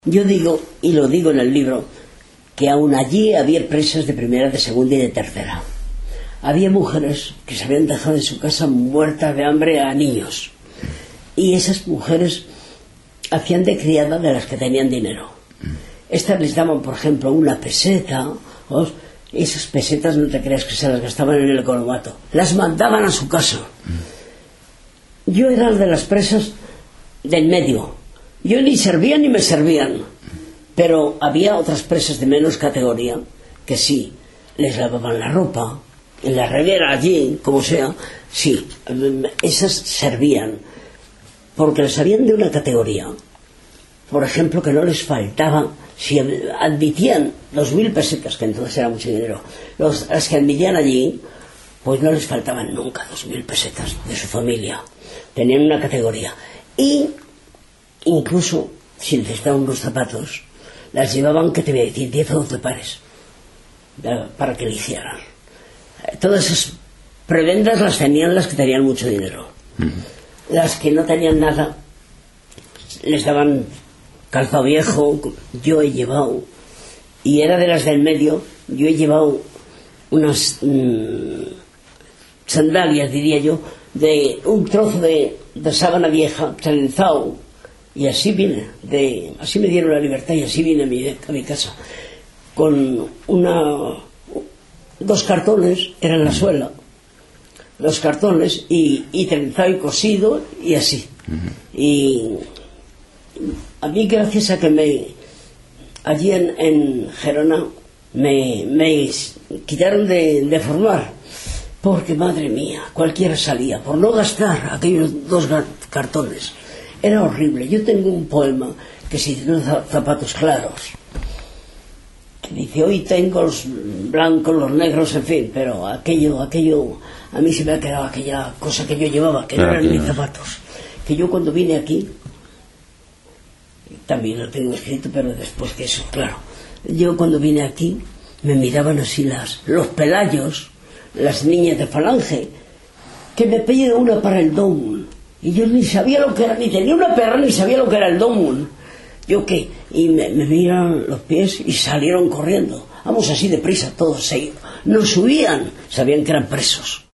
Yo digo, y lo digo en el libro, que aún allí había presas de primera, de segunda y de tercera. Había mujeres que se habían dejado en su casa muertas de hambre a niños. Y esas mujeres hacían de criada de las que tenían dinero. Estas les daban, por ejemplo, una peseta. Esas pesetas no te creas que se las gastaban en el economato. Las mandaban a su casa. Yo era de las presas del medio. Yo ni servía ni me servían. Pero había otras presas de menos categoría que sí, les lavaban la ropa, en la reguera allí, como sea, sí, esas servían. Porque les habían de una categoría. Por ejemplo, que no les faltaba, si admitían 2.000 pesetas, que entonces era mucho dinero, las que admitían allí, pues no les faltaban nunca 2.000 pesetas de su familia. Tenían una categoría. Y incluso, si necesitaban unos zapatos, las llevaban, que te voy a decir, 10 o 12 pares, para que le hicieran. Todas esas prebendas las tenían las que tenían mucho dinero. Las que no tenían nada, les daban calzado viejo. Yo he llevado, y era de las del medio, yo he llevado unas sandalias, diría yo, de un trozo de sábana vieja, trenzado, y así vine, así me dieron la libertad y así vine a mi casa, con dos cartones, eran la suela, dos cartones, y trenzado y cosido, y así. Y a mí, gracias a que allí en Gerona me quitaron de formar, porque madre mía, cualquiera salía, por no gastar aquellos dos cartones. Era horrible. Yo tengo un poema que se titula Zapatos Claros, que dice: hoy tengo los blancos, los negros, en fin, pero aquello a mí se me ha quedado aquella cosa que yo llevaba, que no eran mis zapatos, que yo cuando vine aquí, también lo tengo escrito, pero después que eso, claro, yo cuando vine aquí me miraban así los pelayos, las niñas de Falange, que me pedían una para el dom, y yo ni sabía lo que era, ni tenía una perra, ni sabía lo que era el dom. ¿Yo qué? Y me miraron los pies y salieron corriendo. Vamos, así deprisa, todos no subían, sabían que eran presos.